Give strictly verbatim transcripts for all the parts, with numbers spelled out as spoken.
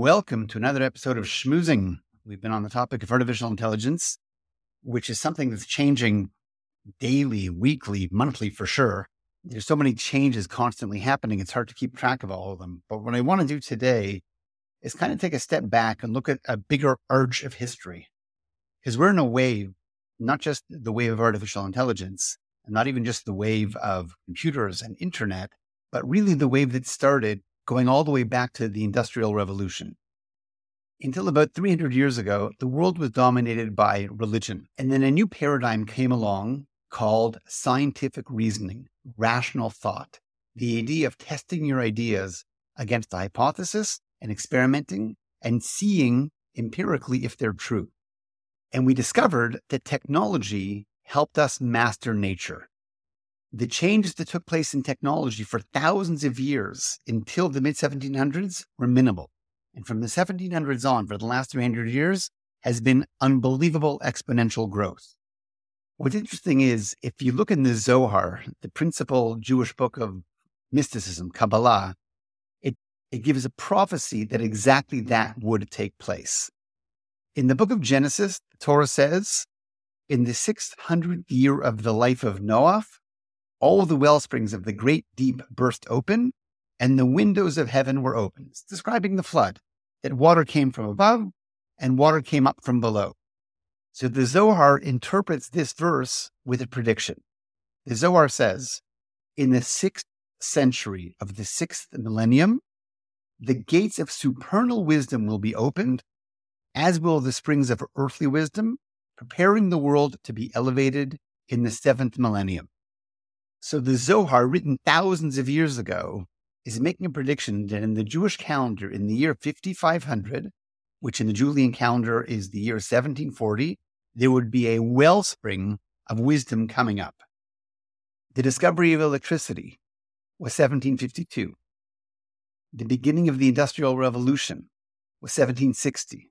Welcome to another episode of Schmoozing. We've been on the topic of artificial intelligence, which is something that's changing daily, weekly, monthly for sure. There's so many changes constantly happening, it's hard to keep track of all of them. But what I want to do today is kind of take a step back and look at a bigger arch of history. Because we're in a wave, not just the wave of artificial intelligence, and not even just the wave of computers and internet, but really the wave that started going all the way back to the Industrial Revolution. Until about three hundred years ago, the world was dominated by religion. And then a new paradigm came along called scientific reasoning, rational thought, the idea of testing your ideas against a hypothesis and experimenting and seeing empirically if they're true. And we discovered that technology helped us master nature. The changes that took place in technology for thousands of years until the mid seventeen hundreds were minimal. And from the seventeen hundreds on, for the last three hundred years, has been unbelievable exponential growth. What's interesting is, if you look in the Zohar, the principal Jewish book of mysticism, Kabbalah, it, it gives a prophecy that exactly that would take place. In the book of Genesis, the Torah says, in the six hundredth year of the life of Noah, all the well springs of the great deep burst open, and the windows of heaven were opened. It's describing the flood, that water came from above and water came up from below. So the Zohar interprets this verse with a prediction. The Zohar says, in the sixth century of the sixth millennium, the gates of supernal wisdom will be opened, as will the springs of earthly wisdom, preparing the world to be elevated in the seventh millennium. So the Zohar, written thousands of years ago, is making a prediction that in the Jewish calendar, in the year fifty-five hundred, which in the Julian calendar is the year seventeen forty, there would be a wellspring of wisdom coming up. The discovery of electricity was seventeen fifty-two. The beginning of the Industrial Revolution was seventeen sixty.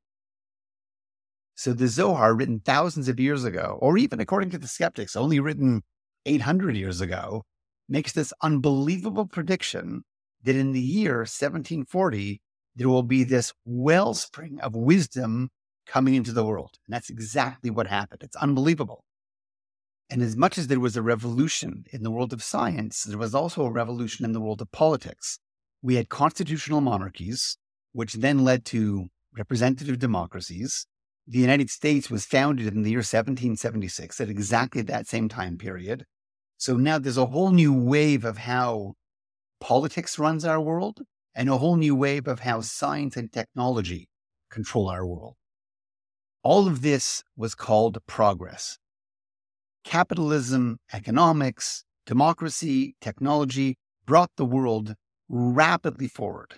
So the Zohar, written thousands of years ago, or even according to the skeptics, only written eight hundred years ago, makes this unbelievable prediction that in the year seventeen forty, there will be this wellspring of wisdom coming into the world. And that's exactly what happened. It's unbelievable. And as much as there was a revolution in the world of science, there was also a revolution in the world of politics. We had constitutional monarchies, which then led to representative democracies. The United States was founded in the year seventeen seventy-six, at exactly that same time period. So now there's a whole new wave of how politics runs our world, and a whole new wave of how science and technology control our world. All of this was called progress. Capitalism, economics, democracy, technology brought the world rapidly forward.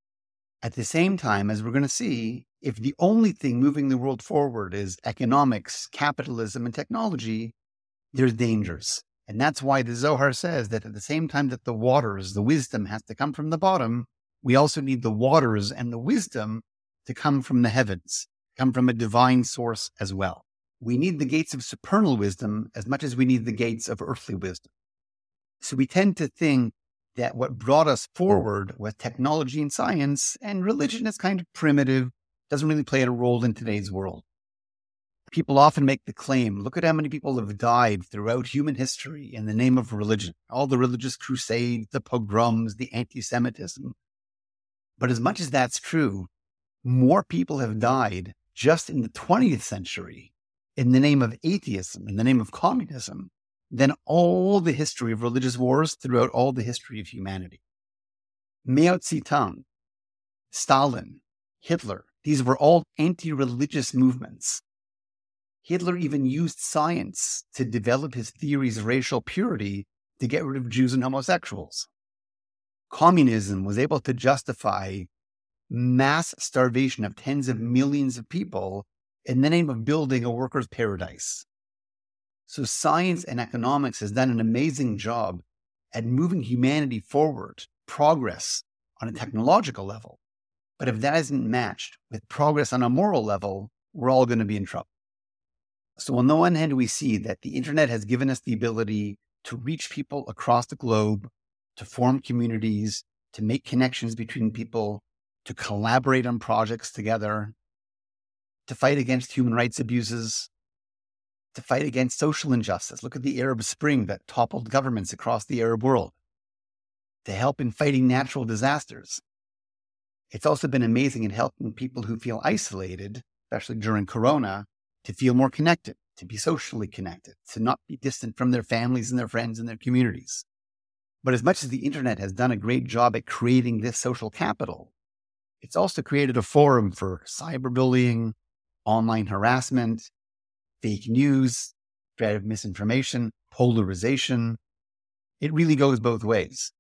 At the same time, as we're going to see, if the only thing moving the world forward is economics, capitalism, and technology, there's dangers. And that's why the Zohar says that at the same time that the waters, the wisdom has to come from the bottom, we also need the waters and the wisdom to come from the heavens, come from a divine source as well. We need the gates of supernal wisdom as much as we need the gates of earthly wisdom. So we tend to think that what brought us forward was technology and science, and religion is kind of primitive, doesn't really play a role in today's world. People often make the claim, look at how many people have died throughout human history in the name of religion, all the religious crusades, the pogroms, the anti-Semitism. But as much as that's true, more people have died just in the twentieth century in the name of atheism, in the name of communism, than all the history of religious wars throughout all the history of humanity. Mao Zedong, Stalin, Hitler, these were all anti-religious movements. Hitler even used science to develop his theories of racial purity to get rid of Jews and homosexuals. Communism was able to justify mass starvation of tens of millions of people in the name of building a workers' paradise. So science and economics has done an amazing job at moving humanity forward, progress on a technological level. But if that isn't matched with progress on a moral level, we're all going to be in trouble. So on the one hand, we see that the internet has given us the ability to reach people across the globe, to form communities, to make connections between people. to collaborate on projects together, to fight against human rights abuses, to fight against social injustice. Look at the Arab Spring that toppled governments across the Arab world, to help in fighting natural disasters. It's also been amazing in helping people who feel isolated, especially during Corona, to feel more connected, to be socially connected, to not be distant from their families and their friends and their communities. But as much as the internet has done a great job at creating this social capital, it's also created a forum for cyberbullying, online harassment, fake news, spread of misinformation, polarization. It really goes both ways.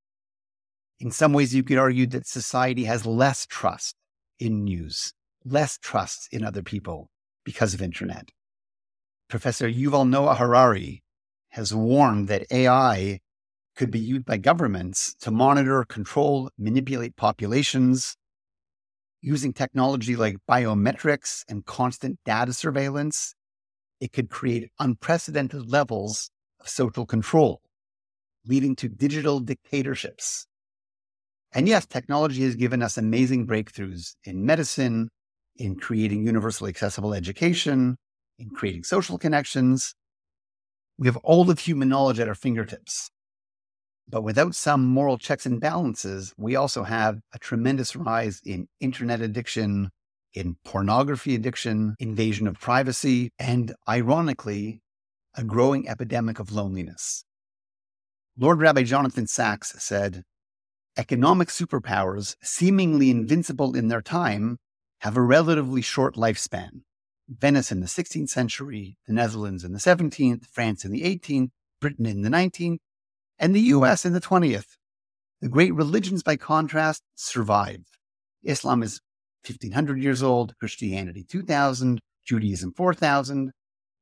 In some ways, you could argue that society has less trust in news, less trust in other people because of internet. Professor Yuval Noah Harari has warned that A I could be used by governments to monitor, control, manipulate populations. Using technology like biometrics and constant data surveillance, it could create unprecedented levels of social control, leading to digital dictatorships. And yes, technology has given us amazing breakthroughs in medicine, in creating universally accessible education, in creating social connections. We have all of human knowledge at our fingertips. But without some moral checks and balances, we also have a tremendous rise in internet addiction, in pornography addiction, invasion of privacy, and ironically, a growing epidemic of loneliness. Lord Rabbi Jonathan Sacks said, "Economic superpowers, seemingly invincible in their time, have a relatively short lifespan. Venice in the sixteenth century, the Netherlands in the seventeenth, France in the eighteenth, Britain in the nineteenth, and the U S in the twentieth. The great religions, by contrast, survive. Islam is fifteen hundred years old, Christianity two thousand, Judaism four thousand.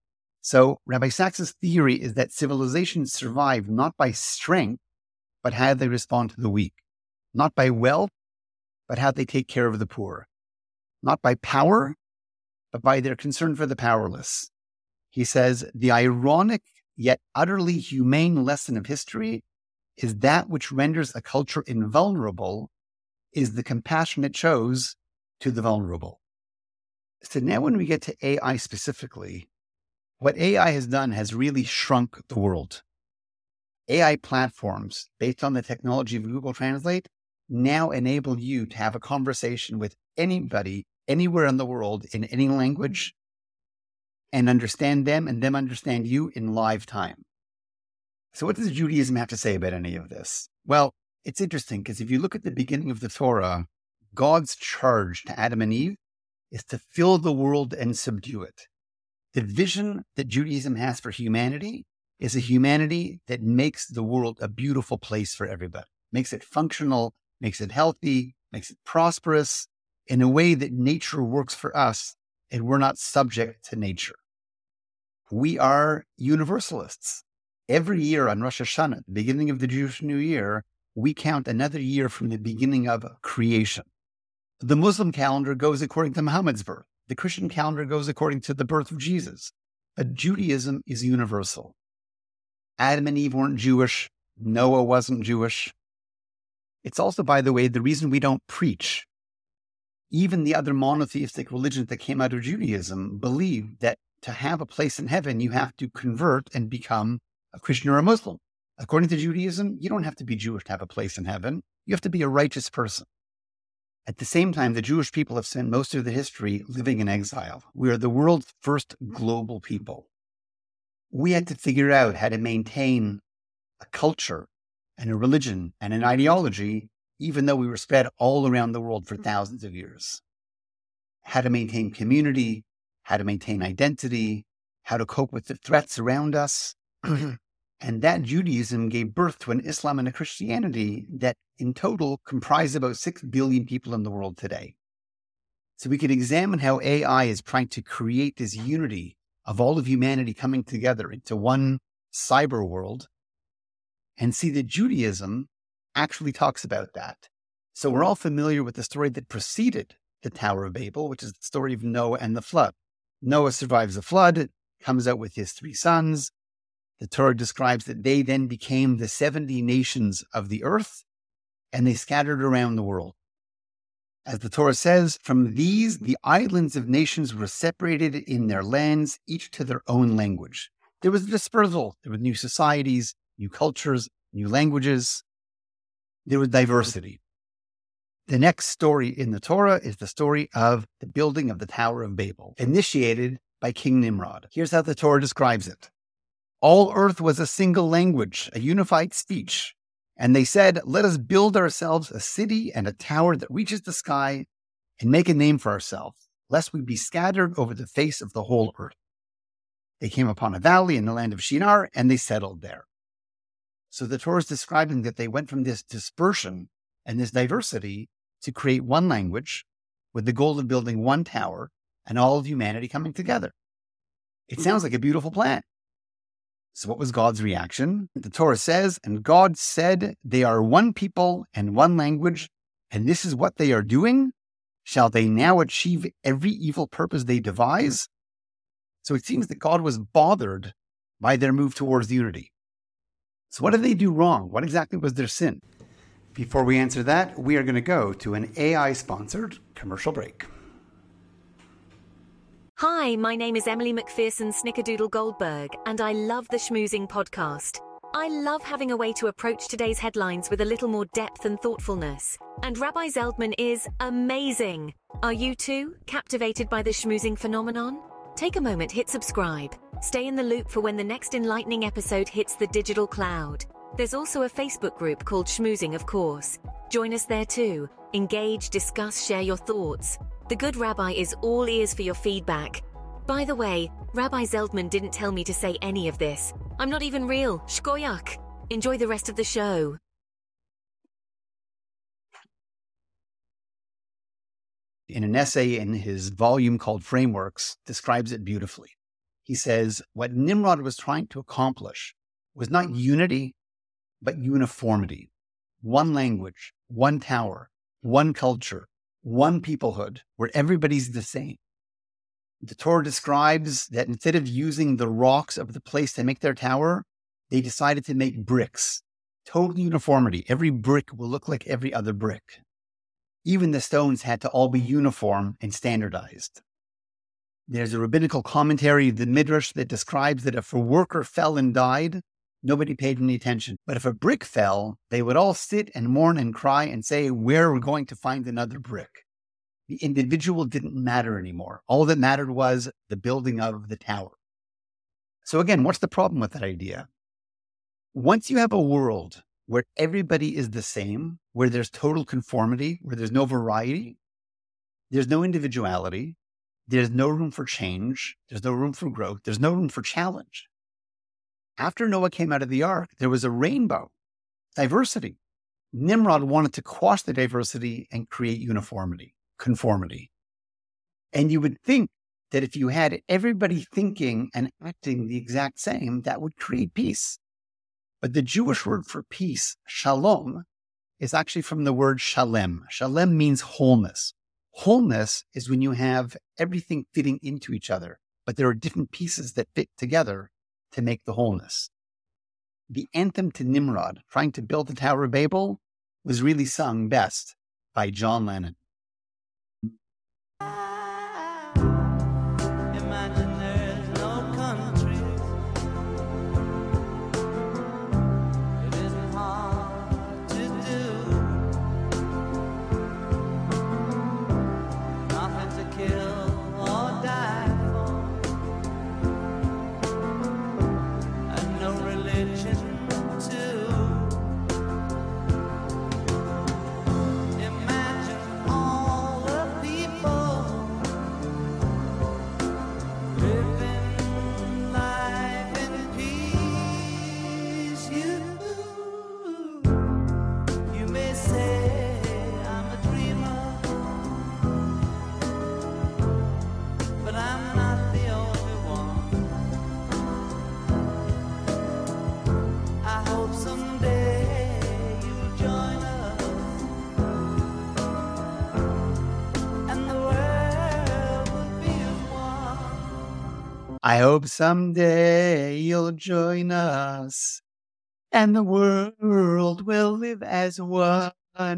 So Rabbi Sacks' theory is that civilizations survive not by strength, but how they respond to the weak. Not by wealth, but how they take care of the poor. Not by power, but by their concern for the powerless. He says, the ironic yet utterly humane lesson of history is that which renders a culture invulnerable is the compassion it shows to the vulnerable. So now when we get to A I specifically, what A I has done has really shrunk the world. A I platforms, based on the technology of Google Translate, now enable you to have a conversation with anybody, anywhere in the world, in any language, and understand them and them understand you in live time. So what does Judaism have to say about any of this? Well, it's interesting because if you look at the beginning of the Torah, God's charge to Adam and Eve is to fill the world and subdue it. The vision that Judaism has for humanity is a humanity that makes the world a beautiful place for everybody, makes it functional, makes it healthy, makes it prosperous in a way that nature works for us and we're not subject to nature. We are universalists. Every year on Rosh Hashanah, the beginning of the Jewish New Year, we count another year from the beginning of creation. The Muslim calendar goes according to Muhammad's birth. The Christian calendar goes according to the birth of Jesus. But Judaism is universal. Adam and Eve weren't Jewish. Noah wasn't Jewish. It's also, by the way, the reason we don't preach. Even the other monotheistic religions that came out of Judaism believed that to have a place in heaven, you have to convert and become a Christian or a Muslim. According to Judaism, you don't have to be Jewish to have a place in heaven. You have to be a righteous person. At the same time, the Jewish people have spent most of their history living in exile. We are the world's first global people. We had to figure out how to maintain a culture and a religion and an ideology, even though we were spread all around the world for thousands of years. How to maintain community, how to maintain identity, how to cope with the threats around us. And that Judaism gave birth to an Islam and a Christianity that in total comprise about six billion people in the world today. So we can examine how A I is trying to create this unity of all of humanity coming together into one cyber world and see that Judaism actually talks about that. So we're all familiar with the story that preceded the Tower of Babel, which is the story of Noah and the flood. Noah survives the flood, comes out with his three sons. The Torah describes that they then became the seventy nations of the earth, and they scattered around the world. As the Torah says, from these, the islands of nations were separated in their lands, each to their own language. There was a dispersal. There were new societies, new cultures, new languages. There was diversity. The next story in the Torah is the story of the building of the Tower of Babel, initiated by King Nimrod. Here's how the Torah describes it. All earth was a single language, a unified speech. And they said, let us build ourselves a city and a tower that reaches the sky and make a name for ourselves, lest we be scattered over the face of the whole earth. They came upon a valley in the land of Shinar, and they settled there. So the Torah is describing that they went from this dispersion and this diversity to create one language with the goal of building one tower and all of humanity coming together. It sounds like a beautiful plan. So what was God's reaction? The Torah says, and God said, they are one people and one language, and this is what they are doing. Shall they now achieve every evil purpose they devise? So it seems that God was bothered by their move towards unity. So what did they do wrong? What exactly was their sin? Before we answer that, we are going to go to an A I-sponsored commercial break. Hi, my name is Emily McPherson Snickerdoodle Goldberg, and I love the Schmoozing podcast. I love having a way to approach today's headlines with a little more depth and thoughtfulness. And Rabbi Zeldman is amazing. Are you too captivated by the schmoozing phenomenon? Take a moment, hit subscribe. Stay in the loop for when the next enlightening episode hits the digital cloud. There's also a Facebook group called Schmoozing, of course. Join us there too. Engage, discuss, share your thoughts. The Good Rabbi is all ears for your feedback. By the way, Rabbi Zeldman didn't tell me to say any of this. I'm not even real. Shkoyak. Enjoy the rest of the show. In an essay in his volume called Frameworks, describes it beautifully. He says, what Nimrod was trying to accomplish was not unity, but uniformity. One language, one tower, one culture, one peoplehood, where everybody's the same. The Torah describes that instead of using the rocks of the place to make their tower, they decided to make bricks. Total uniformity. Every brick will look like every other brick. Even the stones had to all be uniform and standardized. There's a rabbinical commentary, the Midrash, that describes that if a worker fell and died, nobody paid any attention. But if a brick fell, they would all sit and mourn and cry and say, where are we going to find another brick? The individual didn't matter anymore. All that mattered was the building of the tower. So again, what's the problem with that idea? Once you have a world where everybody is the same, where there's total conformity, where there's no variety, there's no individuality, there's no room for change, there's no room for growth, there's no room for challenge. After Noah came out of the ark, there was a rainbow, diversity. Nimrod wanted to quash the diversity and create uniformity, conformity. And you would think that if you had everybody thinking and acting the exact same, that would create peace. But the Jewish word for peace, shalom, is actually from the word shalem. Shalem means wholeness. Wholeness is when you have everything fitting into each other, but there are different pieces that fit together to make the wholeness. The anthem to Nimrod, trying to build the Tower of Babel, was really sung best by John Lennon. I hope someday you'll join us and the world will live as one.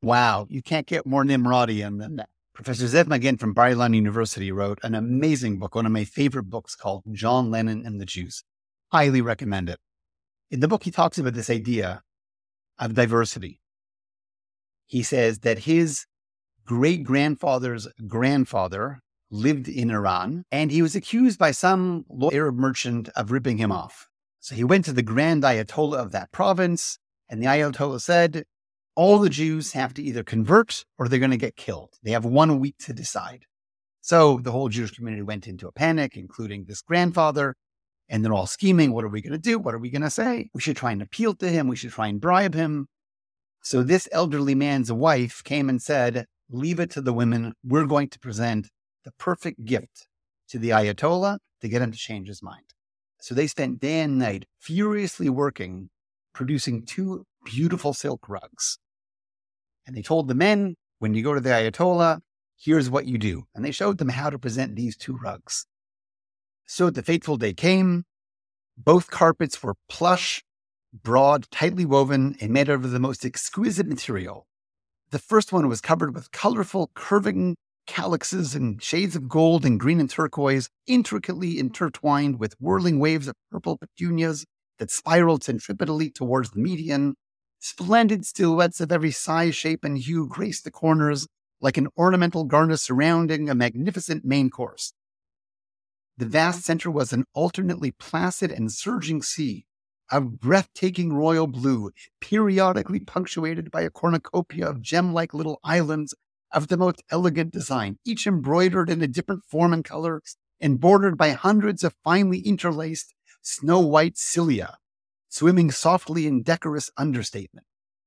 Wow, you can't get more Nimrodian than that. Professor Zev Magen from Bar-Ilan University wrote an amazing book, one of my favorite books, called John Lennon and the Jews. Highly recommend it. In the book, he talks about this idea of diversity. He says that his great-grandfather's grandfather lived in Iran, and he was accused by some Arab merchant of ripping him off. So he went to the Grand Ayatollah of that province, and the Ayatollah said, all the Jews have to either convert or they're going to get killed. They have one week to decide. So the whole Jewish community went into a panic, including this grandfather, and they're all scheming. What are we going to do? What are we going to say? We should try and appeal to him. We should try and bribe him. So this elderly man's wife came and said, leave it to the women. We're going to present the perfect gift to the Ayatollah to get him to change his mind. So they spent day and night furiously working, producing two beautiful silk rugs. And they told the men, when you go to the Ayatollah, here's what you do. And they showed them how to present these two rugs. So the fateful day came. Both carpets were plush, broad, tightly woven, and made out of the most exquisite material. The first one was covered with colorful, curving calyxes and shades of gold and green and turquoise, intricately intertwined with whirling waves of purple petunias that spiraled centripetally towards the median. Splendid silhouettes of every size, shape, and hue graced the corners like an ornamental garnish surrounding a magnificent main course. The vast center was an alternately placid and surging sea of breathtaking royal blue, periodically punctuated by a cornucopia of gem-like little islands of the most elegant design, each embroidered in a different form and color and bordered by hundreds of finely interlaced snow-white cilia, swimming softly in decorous understatement.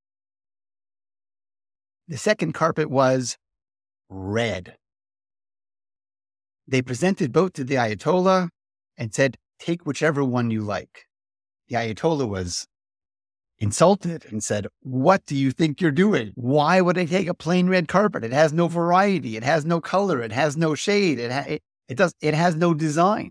The second carpet was red. They presented both to the Ayatollah and said, take whichever one you like. The Ayatollah was insulted and said, what do you think you're doing? Why would I take a plain red carpet? It has no variety. It has no color. It has no shade. It, ha- it, it, does, it has no design.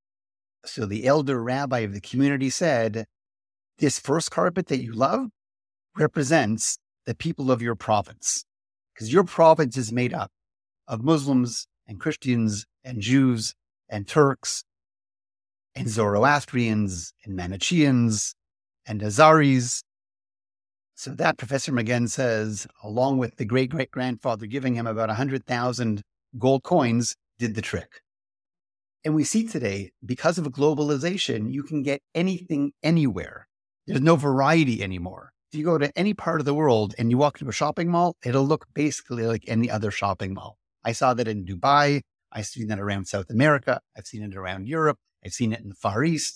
So the elder rabbi of the community said, this first carpet that you love represents the people of your province, because your province is made up of Muslims and Christians and Jews and Turks and Zoroastrians and Manichaeans and Azaris. So that, Professor Magen says, along with the great-great-grandfather giving him about one hundred thousand gold coins, did the trick. And we see today, because of globalization, you can get anything anywhere. There's no variety anymore. If you go to any part of the world and you walk into a shopping mall, it'll look basically like any other shopping mall. I saw that in Dubai. I've seen that around South America. I've seen it around Europe. I've seen it in the Far East.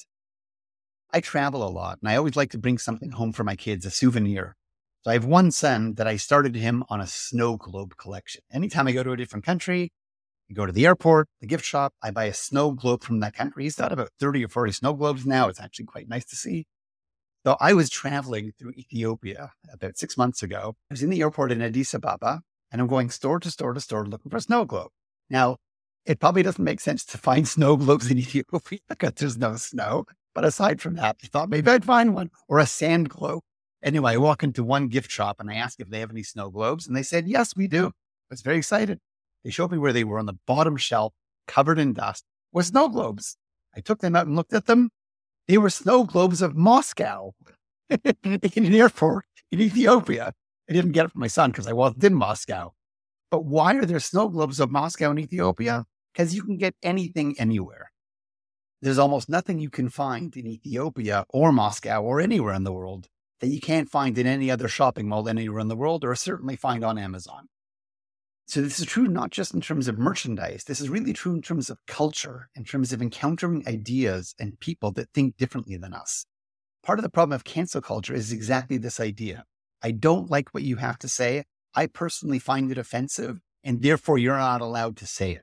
I travel a lot, and I always like to bring something home for my kids, a souvenir. So I have one son that I started him on a snow globe collection. Anytime I go to a different country, I go to the airport, the gift shop, I buy a snow globe from that country. He's got about thirty or forty snow globes now. It's actually quite nice to see. So I was traveling through Ethiopia about six months ago. I was in the airport in Addis Ababa, and I'm going store to store to store looking for a snow globe. Now, it probably doesn't make sense to find snow globes in Ethiopia because there's no snow. But aside from that, I thought maybe I'd find one, or a sand globe. Anyway, I walk into one gift shop and I ask if they have any snow globes. And they said, yes, we do. I was very excited. They showed me where they were on the bottom shelf, covered in dust, with snow globes. I took them out and looked at them. They were snow globes of Moscow in an airport in Ethiopia. I didn't get it for my son because I wasn't in Moscow. But why are there snow globes of Moscow in Ethiopia? Because you can get anything anywhere. There's almost nothing you can find in Ethiopia or Moscow or anywhere in the world that you can't find in any other shopping mall anywhere in the world, or certainly find on Amazon. So this is true not just in terms of merchandise. This is really true in terms of culture, in terms of encountering ideas and people that think differently than us. Part of the problem of cancel culture is exactly this idea. I don't like what you have to say. I personally find it offensive, and therefore you're not allowed to say it.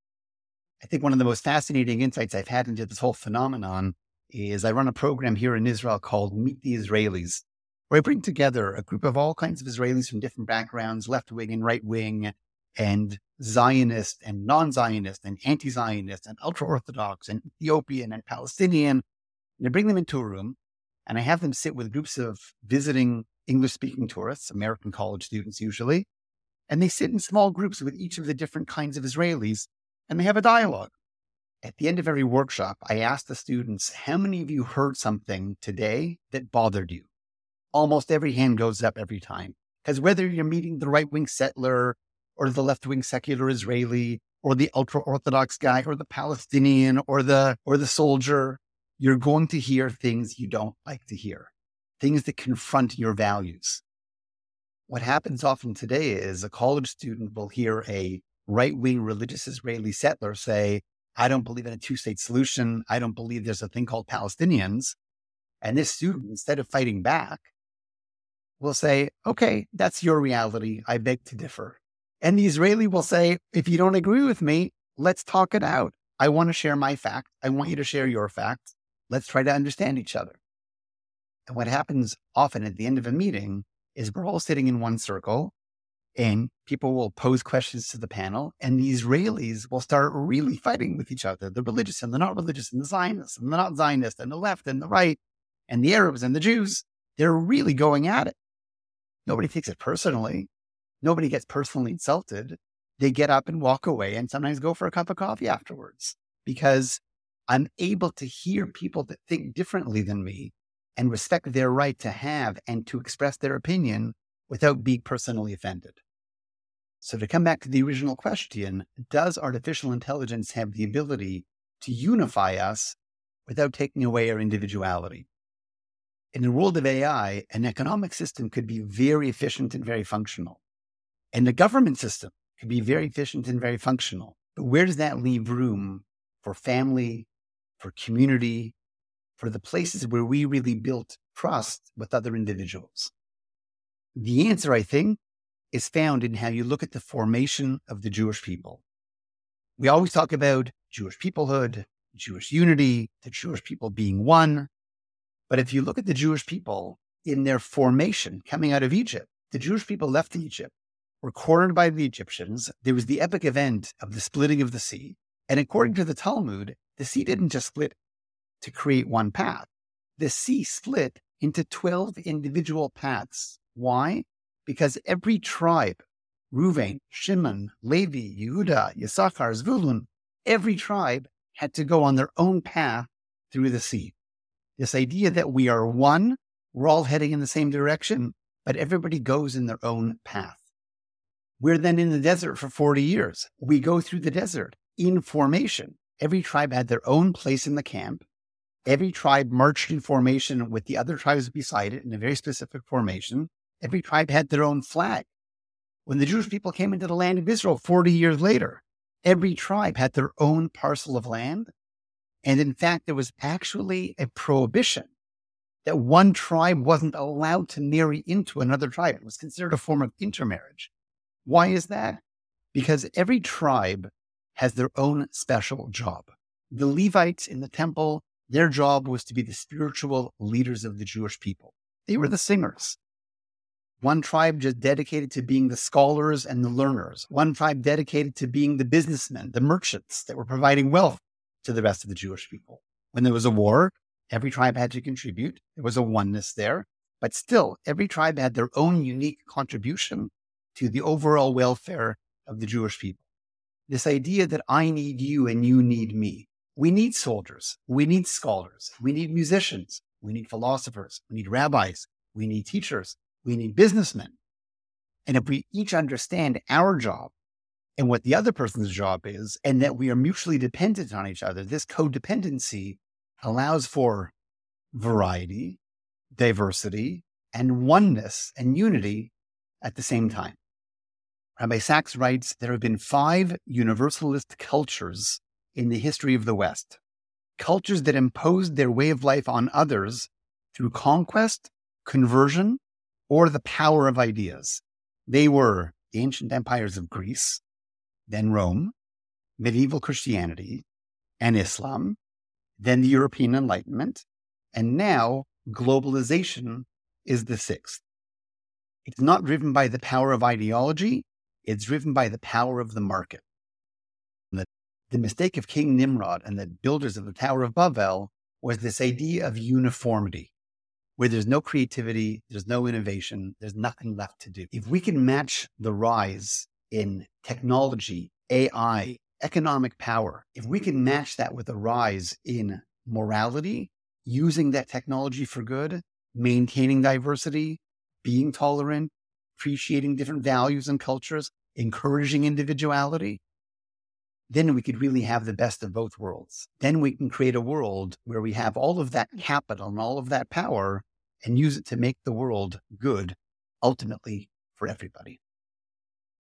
I think one of the most fascinating insights I've had into this whole phenomenon is I run a program here in Israel called Meet the Israelis, where I bring together a group of all kinds of Israelis from different backgrounds, left-wing and right-wing, and Zionist and non-Zionist and anti-Zionist and ultra-Orthodox and Ethiopian and Palestinian. And I bring them into a room and I have them sit with groups of visiting English-speaking tourists, American college students usually, and they sit in small groups with each of the different kinds of Israelis, and they have a dialogue. At the end of every workshop, I ask the students, how many of you heard something today that bothered you? Almost every hand goes up every time. Because whether you're meeting the right-wing settler or the left-wing secular Israeli or the ultra-Orthodox guy or the Palestinian or the or the soldier, you're going to hear things you don't like to hear, things that confront your values. What happens often today is a college student will hear a right-wing religious Israeli settler say, I don't believe in a two-state solution. I don't believe there's a thing called Palestinians. And this student, instead of fighting back, will say, okay, that's your reality. I beg to differ. And the Israeli will say, if you don't agree with me, let's talk it out. I want to share my fact. I want you to share your facts. Let's try to understand each other. And what happens often at the end of a meeting is we're all sitting in one circle and people will pose questions to the panel and the Israelis will start really fighting with each other. The religious and the not religious and the Zionists and the not Zionists and the left and the right and the Arabs and the Jews. They're really going at it. Nobody takes it personally. Nobody gets personally insulted. They get up and walk away and sometimes go for a cup of coffee afterwards because I'm able to hear people that think differently than me and respect their right to have and to express their opinion without being personally offended. So to come back to the original question, does artificial intelligence have the ability to unify us without taking away our individuality? In the world of A I, an economic system could be very efficient and very functional. And the government system could be very efficient and very functional. But where does that leave room for family, for community, for the places where we really built trust with other individuals? The answer, I think, is found in how you look at the formation of the Jewish people. We always talk about Jewish peoplehood, Jewish unity, the Jewish people being one. But if you look at the Jewish people in their formation coming out of Egypt, the Jewish people left Egypt, were cornered by the Egyptians. There was the epic event of the splitting of the sea. And according to the Talmud, the sea didn't just split to create one path. The sea split into twelve individual paths. Why? Because every tribe, Reuven, Shimon, Levi, Yehuda, Yisachar, Zvulun, every tribe had to go on their own path through the sea. This idea that we are one, we're all heading in the same direction, but everybody goes in their own path. We're then in the desert for forty years. We go through the desert in formation. Every tribe had their own place in the camp. Every tribe marched in formation with the other tribes beside it in a very specific formation. Every tribe had their own flag. When the Jewish people came into the land of Israel forty years later, every tribe had their own parcel of land. And in fact, there was actually a prohibition that one tribe wasn't allowed to marry into another tribe. It was considered a form of intermarriage. Why is that? Because every tribe has their own special job. The Levites in the temple, their job was to be the spiritual leaders of the Jewish people. They were the singers. One tribe just dedicated to being the scholars and the learners. One tribe dedicated to being the businessmen, the merchants that were providing wealth to the rest of the Jewish people. When there was a war, every tribe had to contribute. There was a oneness there, but still every tribe had their own unique contribution to the overall welfare of the Jewish people. This idea that I need you and you need me. We need soldiers. We need scholars. We need musicians. We need philosophers. We need rabbis. We need teachers. We need businessmen. And if we each understand our job and what the other person's job is, and that we are mutually dependent on each other, this codependency allows for variety, diversity, and oneness and unity at the same time. Rabbi Sachs writes, there have been five universalist cultures in the history of the West, cultures that imposed their way of life on others through conquest, conversion, or the power of ideas. They were the ancient empires of Greece, then Rome, medieval Christianity, and Islam, then the European Enlightenment, and now globalization is the sixth. It's not driven by the power of ideology, it's driven by the power of the market. The, the mistake of King Nimrod and the builders of the Tower of Babel was this idea of uniformity. where there's no creativity, there's no innovation, there's nothing left to do. If we can match the rise in technology, A I, economic power, if we can match that with a rise in morality, using that technology for good, maintaining diversity, being tolerant, appreciating different values and cultures, encouraging individuality, then we could really have the best of both worlds. Then we can create a world where we have all of that capital and all of that power and use it to make the world good, ultimately for everybody.